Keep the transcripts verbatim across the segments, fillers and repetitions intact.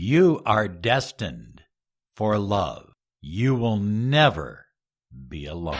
You are destined for love. You will never be alone.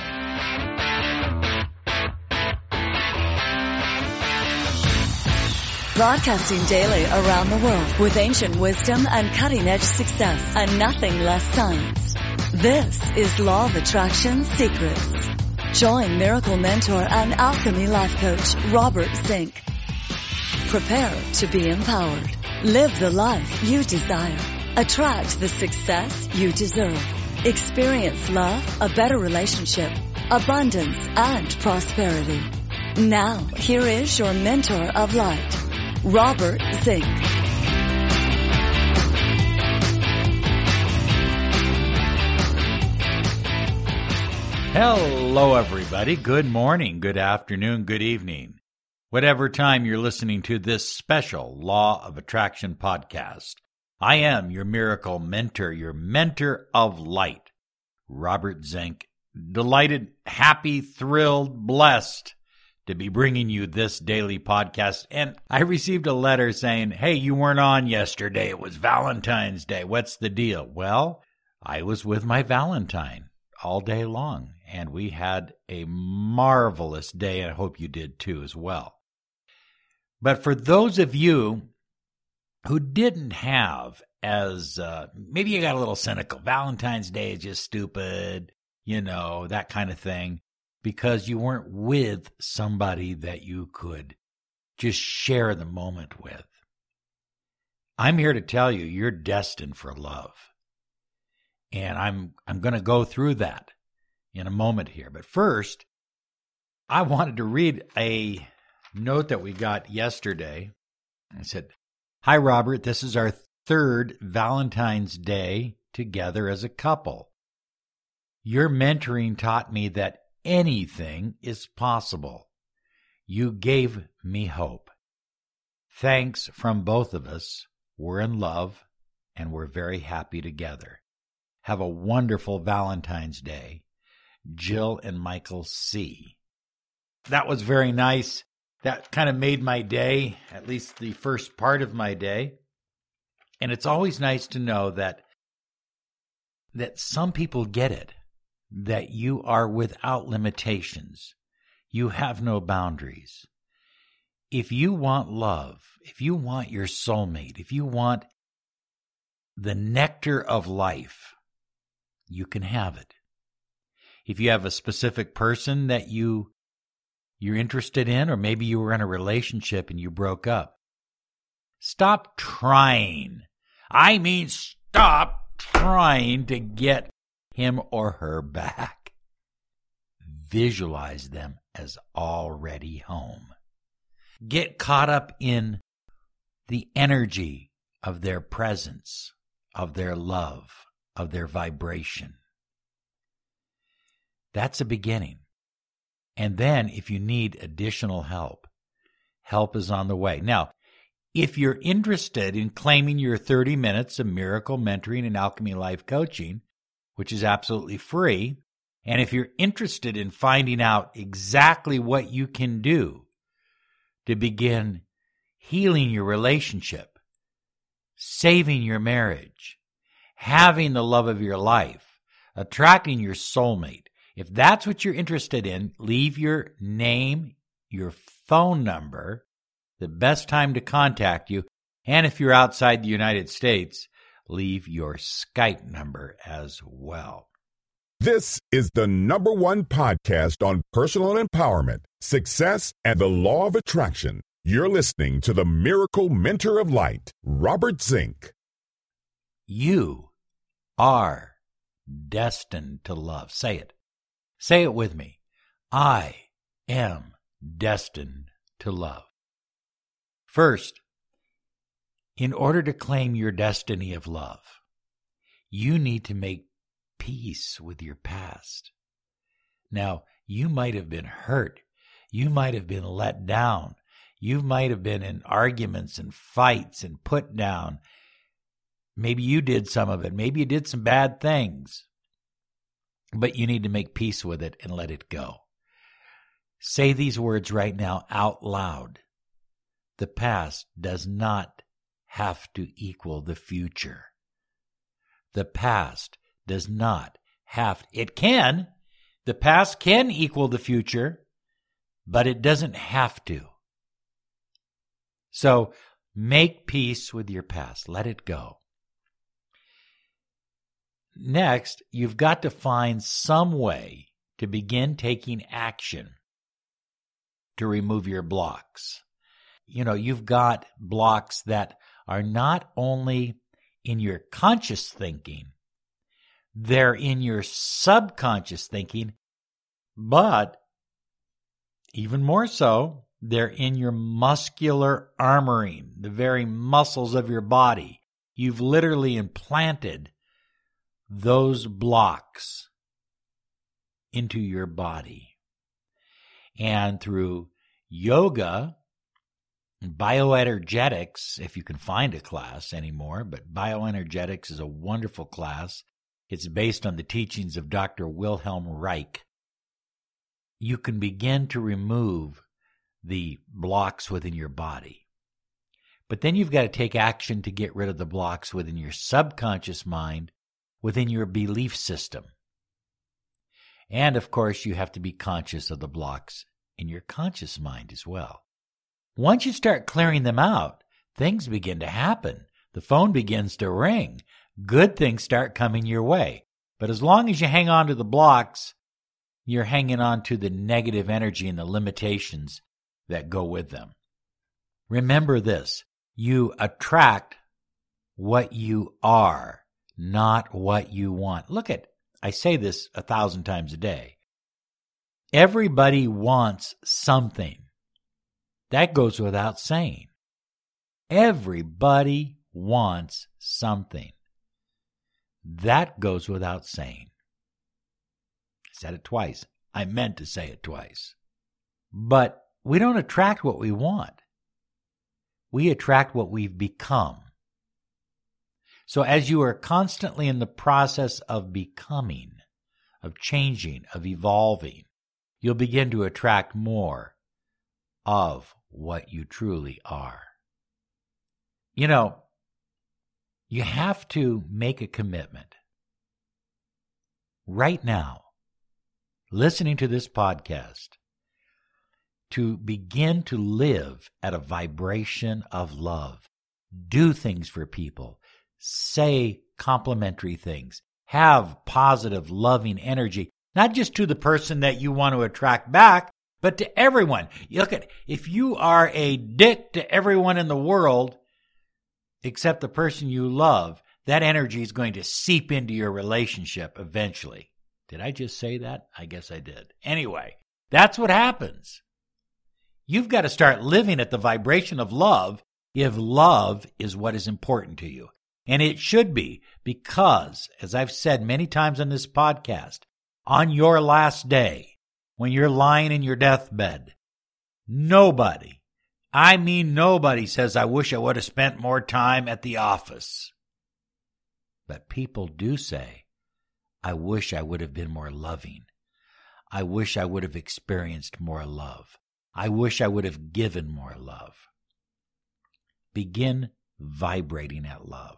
Broadcasting daily around the world with ancient wisdom and cutting-edge success and nothing less science. This is Law of Attraction Secrets. Join Miracle Mentor and Alchemy Life Coach Robert Zink. Prepare to be empowered. Live the life you desire. Attract the success you deserve. Experience love, a better relationship, abundance, and prosperity. Now, here is your mentor of light, Robert Zink. Hello, everybody. Good morning, good afternoon, good evening. Whatever time you're listening to this special Law of Attraction podcast, I am your miracle mentor, your mentor of light, Robert Zink. Delighted, happy, thrilled, blessed to be bringing you this daily podcast. And I received a letter saying, hey, you weren't on yesterday. It was Valentine's Day. What's the deal? Well, I was with my Valentine all day long, and we had a marvelous day, and I hope you did too as well. But for those of you who didn't have as, uh, maybe you got a little cynical, Valentine's Day is just stupid, you know, that kind of thing, because you weren't with somebody that you could just share the moment with. I'm here to tell you, you're destined for love. And I'm I'm going to go through that in a moment here. But first, I wanted to read a note that we got yesterday. I said, hi, Robert. This is our third Valentine's Day together as a couple. Your mentoring taught me that anything is possible. You gave me hope. Thanks from both of us. We're in love, and we're very happy together. Have a wonderful Valentine's Day. Jill and Michael C. That was very nice. That kind of made my day, at least the first part of my day. And it's always nice to know that that some people get it, that you are without limitations. You have no boundaries. If you want love, if you want your soulmate, if you want the nectar of life, you can have it. If you have a specific person that you, you're interested in, or maybe you were in a relationship and you broke up, stop trying. I mean, stop trying to get him or her back. Visualize them as already home. Get caught up in the energy of their presence, of their love, of their vibration. That's a beginning. And then if you need additional help, help is on the way. Now, if you're interested in claiming your thirty minutes of miracle mentoring and alchemy life coaching, which is absolutely free, and if you're interested in finding out exactly what you can do to begin healing your relationship, saving your marriage, having the love of your life, attracting your soulmate, if that's what you're interested in, leave your name, your phone number, the best time to contact you, and if you're outside the United States, leave your Skype number as well. This is the number one podcast on personal empowerment, success, and the law of attraction. You're listening to the Miracle Mentor of Light, Robert Zink. You are destined to love. Say it. Say it with me. I am destined to love. First, in order to claim your destiny of love, you need to make peace with your past. Now, you might have been hurt. You might have been let down. You might have been in arguments and fights and put down. Maybe you did some of it. Maybe you did some bad things. But you need to make peace with it and let it go. Say these words right now out loud. The past does not have to equal the future. The past does not have, it can, the past can equal the future, but it doesn't have to. So make peace with your past. Let it go. Next, you've got to find some way to begin taking action to remove your blocks. You know, you've got blocks that are not only in your conscious thinking, they're in your subconscious thinking, but even more so, they're in your muscular armoring, the very muscles of your body. You've literally implanted those blocks into your body. And through yoga, bioenergetics, if you can find a class anymore, but bioenergetics is a wonderful class. It's based on the teachings of Doctor Wilhelm Reich. You can begin to remove the blocks within your body. But then you've got to take action to get rid of the blocks within your subconscious mind, within your belief system. And of course, you have to be conscious of the blocks in your conscious mind as well. Once you start clearing them out, things begin to happen. The phone begins to ring. Good things start coming your way. But as long as you hang on to the blocks, you're hanging on to the negative energy and the limitations that go with them. Remember this, you attract what you are, not what you want. Look at, I say this a thousand times a day. Everybody wants something. That goes without saying. Everybody wants something. That goes without saying. I said it twice. I meant to say it twice. But we don't attract what we want. We attract what we've become. So as you are constantly in the process of becoming, of changing, of evolving, you'll begin to attract more of what you truly are. You know, you have to make a commitment. Right now, listening to this podcast, to begin to live at a vibration of love. Do things for people. Say complimentary things. Have positive, loving energy, not just to the person that you want to attract back, but to everyone. You look at, if you are a dick to everyone in the world, except the person you love, that energy is going to seep into your relationship eventually. Did I just say that? I guess I did. Anyway, that's what happens. You've got to start living at the vibration of love if love is what is important to you. And it should be, because, as I've said many times on this podcast, on your last day, when you're lying in your deathbed, nobody, I mean nobody, says, I wish I would have spent more time at the office. But people do say, I wish I would have been more loving. I wish I would have experienced more love. I wish I would have given more love. Begin vibrating at love.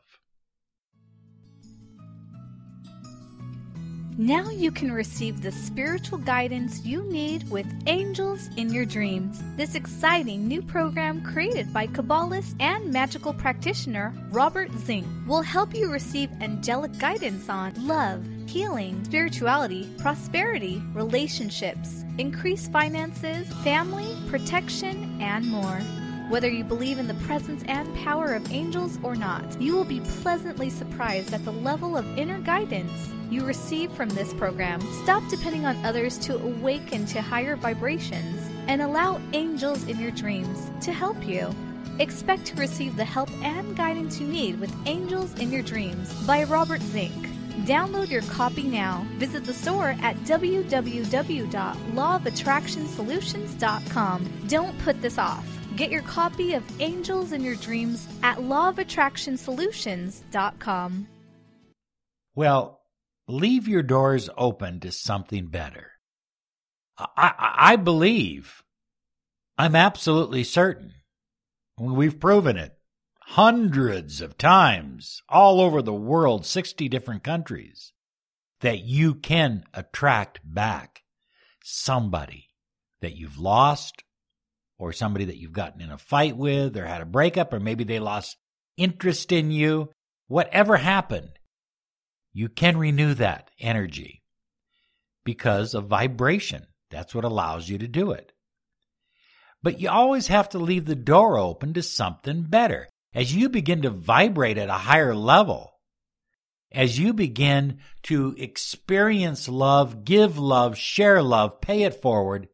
Now you can receive the spiritual guidance you need with Angels in Your Dreams. This exciting new program created by Kabbalist and magical practitioner Robert Zink will help you receive angelic guidance on love, healing, spirituality, prosperity, relationships, increased finances, family, protection, and more. Whether you believe in the presence and power of angels or not, you will be pleasantly surprised at the level of inner guidance you receive from this program. Stop depending on others to awaken to higher vibrations and allow angels in your dreams to help you. Expect to receive the help and guidance you need with Angels in Your Dreams by Robert Zink. Download your copy now. Visit the store at w w w dot law of attraction solutions dot com. Don't put this off. Get your copy of Angels in Your Dreams at law of attraction solutions dot com. Well, leave your doors open to something better. I, I, I believe, I'm absolutely certain, we've proven it, hundreds of times all over the world, sixty different countries, that you can attract back somebody that you've lost, or somebody that you've gotten in a fight with or had a breakup, or maybe they lost interest in you. Whatever happened, you can renew that energy because of vibration. That's what allows you to do it. But you always have to leave the door open to something better. As you begin to vibrate at a higher level, as you begin to experience love, give love, share love, pay it forward,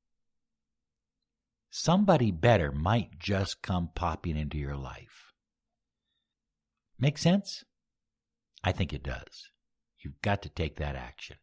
somebody better might just come popping into your life. Make sense? I think it does. You've got to take that action.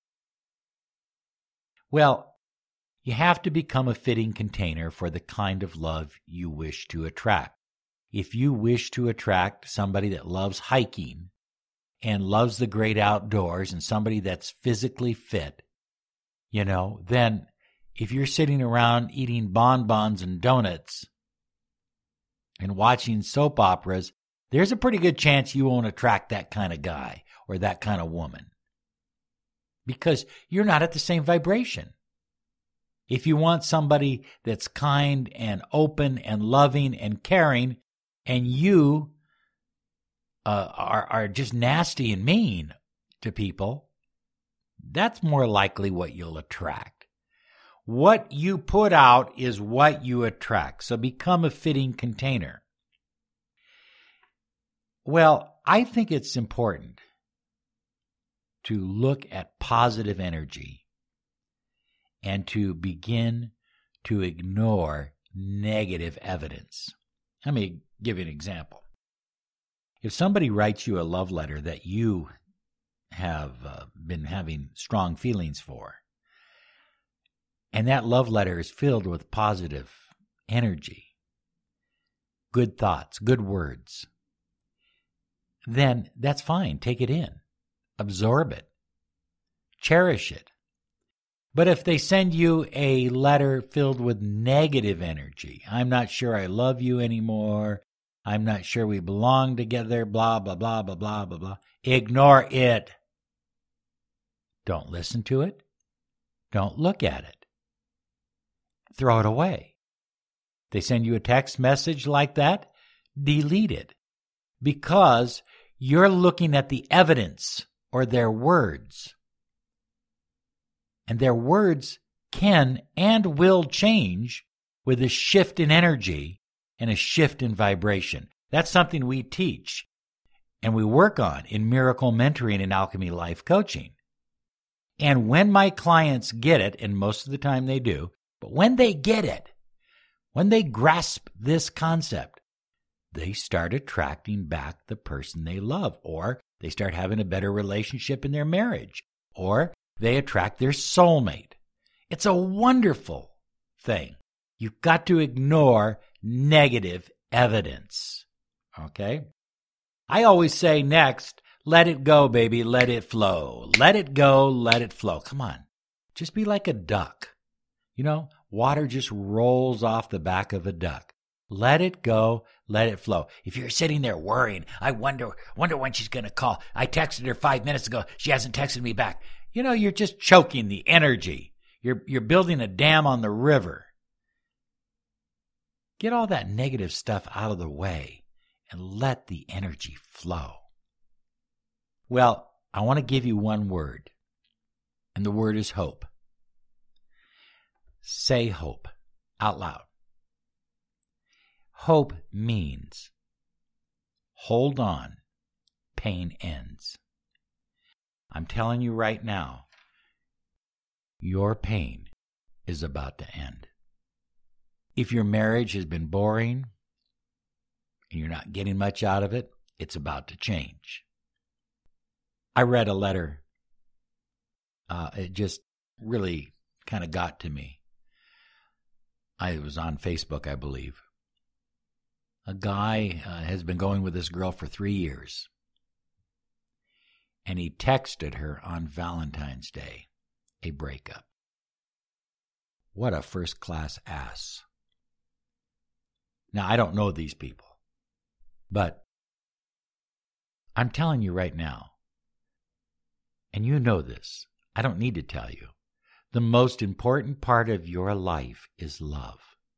Well, you have to become a fitting container for the kind of love you wish to attract. If you wish to attract somebody that loves hiking and loves the great outdoors and somebody that's physically fit, you know, then if you're sitting around eating bonbons and donuts and watching soap operas, there's a pretty good chance you won't attract that kind of guy or that kind of woman because you're not at the same vibration. If you want somebody that's kind and open and loving and caring, and you uh, are, are just nasty and mean to people, that's more likely what you'll attract. What you put out is what you attract. So become a fitting container. Well, I think it's important to look at positive energy and to begin to ignore negative evidence. Let me give you an example. If somebody writes you a love letter that you have uh, been having strong feelings for, and that love letter is filled with positive energy, good thoughts, good words, then that's fine. Take it in. Absorb it. Cherish it. But if they send you a letter filled with negative energy, I'm not sure I love you anymore, I'm not sure we belong together, blah, blah, blah, blah, blah, blah, blah, ignore it. Don't listen to it. Don't look at it. Throw it away. They send you a text message like that, delete it. Because you're looking at the evidence or their words. And their words can and will change with a shift in energy and a shift in vibration. That's something we teach and we work on in Miracle Mentoring and Alchemy Life Coaching. And when my clients get it, and most of the time they do, but when they get it, when they grasp this concept, they start attracting back the person they love, or they start having a better relationship in their marriage, or they attract their soulmate. It's a wonderful thing. You've got to ignore negative evidence. Okay? I always say next, let it go, baby, let it flow. Let it go, let it flow. Come on. Just be like a duck. You know, water just rolls off the back of a duck. Let it go, let it flow. If you're sitting there worrying, I wonder wonder when she's going to call. I texted her five minutes ago. She hasn't texted me back. You know, you're just choking the energy. You're you're building a dam on the river. Get all that negative stuff out of the way and let the energy flow. Well, I want to give you one word, and the word is hope. Say hope out loud. Hope means hold on, pain ends. I'm telling you right now, your pain is about to end. If your marriage has been boring and you're not getting much out of it, it's about to change. I read a letter. Uh, it just really kind of got to me. I was on Facebook, I believe. A guy uh, has been going with this girl for three years. And he texted her on Valentine's Day a breakup. What a first-class ass. Now, I don't know these people. But I'm telling you right now, and you know this, I don't need to tell you, the most important part of your life is love.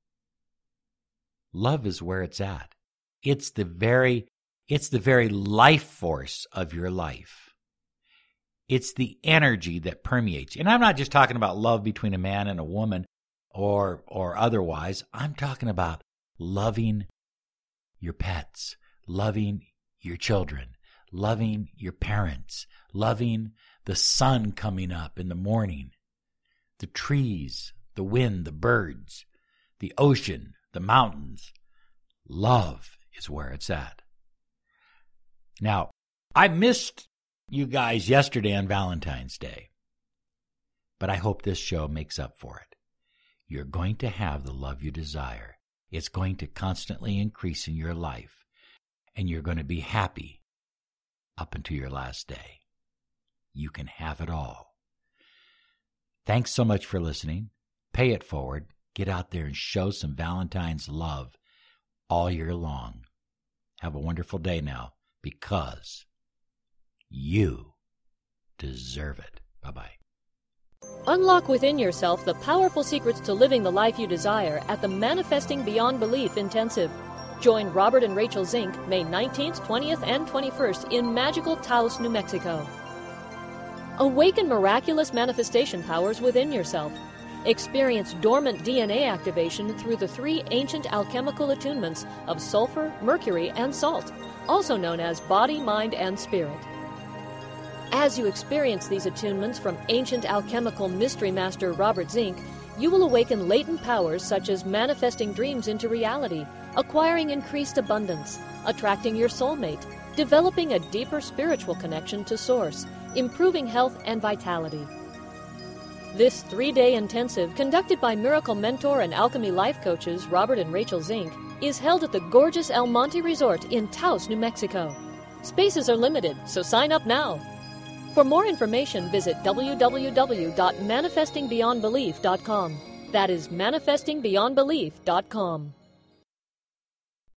Love is where it's at. It's the very, it's the very life force of your life. It's the energy that permeates. And I'm not just talking about love between a man and a woman or or otherwise. I'm talking about loving your pets, loving your children, loving your parents, loving the sun coming up in the morning, the trees, the wind, the birds, the ocean, the mountains. Love is where it's at. Now, I missed you guys yesterday on Valentine's Day, but I hope this show makes up for it. You're going to have the love you desire. It's going to constantly increase in your life, and you're going to be happy up until your last day. You can have it all. Thanks so much for listening. Pay it forward. Get out there and show some Valentine's love all year long. Have a wonderful day now, because you deserve it. Bye-bye. Unlock within yourself the powerful secrets to living the life you desire at the Manifesting Beyond Belief Intensive. Join Robert and Rachel Zink May nineteenth, twentieth, and twenty-first in magical Taos, New Mexico. Awaken miraculous manifestation powers within yourself. Experience dormant D N A activation through the three ancient alchemical attunements of sulfur, mercury, and salt, also known as body, mind, and spirit. As you experience these attunements from ancient alchemical mystery master Robert Zink, you will awaken latent powers such as manifesting dreams into reality, acquiring increased abundance, attracting your soulmate, developing a deeper spiritual connection to Source, improving health and vitality. This three-day intensive, conducted by Miracle Mentor and Alchemy Life Coaches Robert and Rachel Zink, is held at the gorgeous El Monte Resort in Taos, New Mexico. Spaces are limited, so sign up now. For more information, visit w w w dot manifesting beyond belief dot com. That is manifesting beyond belief dot com.